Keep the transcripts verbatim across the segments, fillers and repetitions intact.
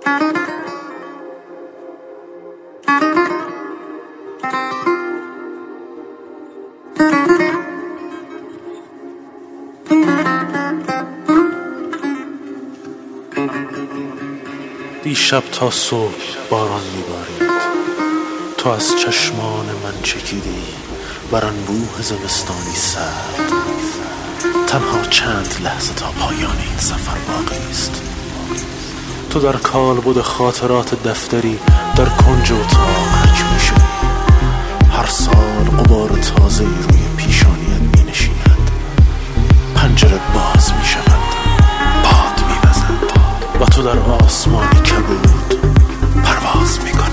دیشب تا صبح باران میبارید، تو از چشمان من چکیدی بر انبوه زمستانی سرد. تنها چند لحظه تا پایان این سفر باقی است. تو در کالبد خاطرات دفتری در کنج اتاق حک میشدی. هر سال غبار تازه‌ای روی پیشانیت مینشیند. پنجره باز میشود، باد میوزد و تو در آسمانی کبود پرواز میکنی.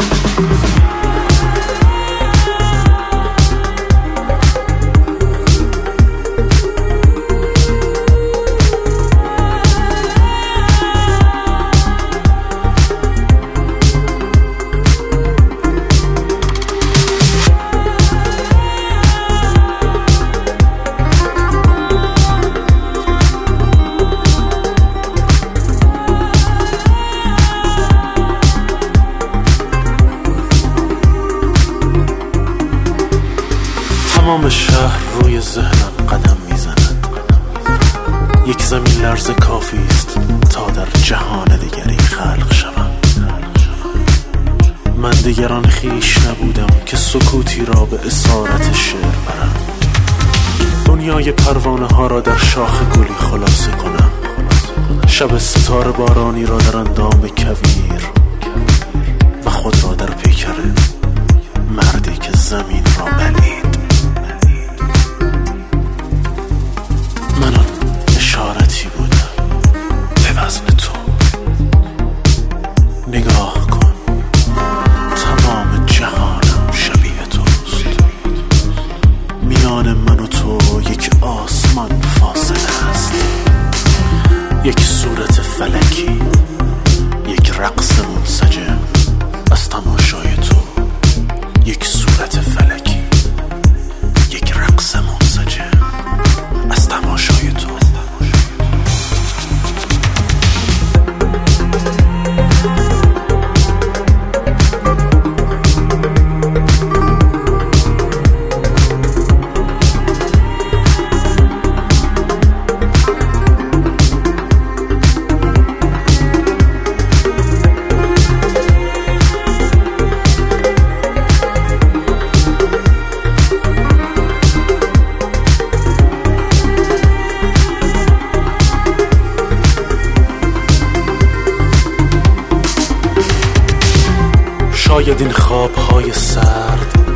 تمام شهر روی ذهنم قدم میزند. یک زمین لرز کافی است تا در جهان دیگری خلق شوم. من دیگران خیش نبودم که سکوتی را به اسارت شعر برم. دنیای پروانه ها را در شاخ گلی خلاصه کنم. شب ستاره بارانی را در اندام کویر و خود را در پیکر مردی که زمین را بلید. من آن اشارتی بودم به وزن تو. نگاه کن، تمام جهانم شبیه توست. میان من و تو یک آسمان فاصله است. یک صورت فلکی، یک رقص منسجم از تماشای تو. یک صورت فلکی، یک رقص منسجم از تماشای تو. شاید این خوابهای سرد